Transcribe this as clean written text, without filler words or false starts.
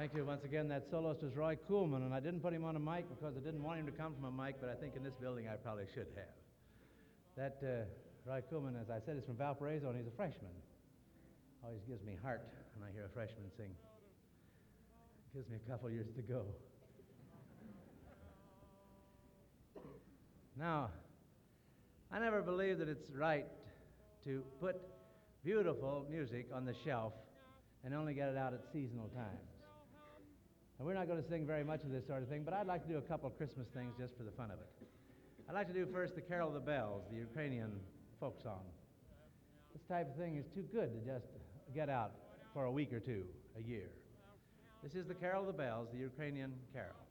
Thank you. Once again, that soloist was Roy Kuhlman, and I didn't put him on a mic because I didn't want him to come from a mic, but I think in this building I probably should have. That Roy Kuhlman, as I said, is from Valparaiso, and he's a freshman. Always gives me heart when I hear a freshman sing. Gives me a couple years to go. Now, I never believe that it's right to put beautiful music on the shelf and only get it out at seasonal times. And we're not going to sing very much of this sort of thing, but I'd like to do a couple of Christmas things just for the fun of it. I'd like to do first the Carol of the Bells, the Ukrainian folk song. This type of thing is too good to just get out for a week or two, a year. This is the Carol of the Bells, the Ukrainian carol.